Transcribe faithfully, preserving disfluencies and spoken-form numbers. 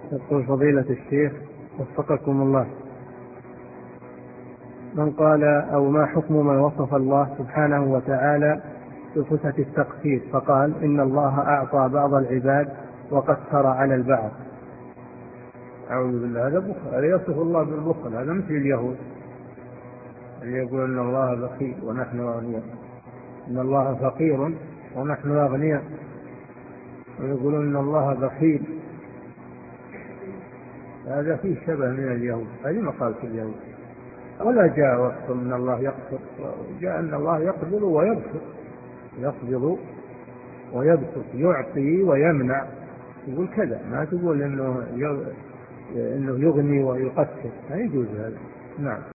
يقول فضيلة الشيخ وفقكم الله، من قال أو ما حكم من وصف الله سبحانه وتعالى بصفة التقصير فقال إن الله أعطى بعض العباد وقصر على البعض؟ أعوذ بالله، هذا بخل، هذا يصف الله بالبخل، هذا مثل اليهود اللي يقول إن الله بخيل ونحن أغنياء، إن الله فقير ونحن أغنياء، ويقولون إن الله بخيل. هذا فيه شبه من اليهود، هذه مقالة اليهود. ولا جاء وصف من الله يقصر، جاء أن الله يقبل ويبسط، يقبض ويبسط، يعطي ويمنع، يقول كذا، ما تقول إنه إنه يغني ويقصر، لا يجوز هذا. نعم.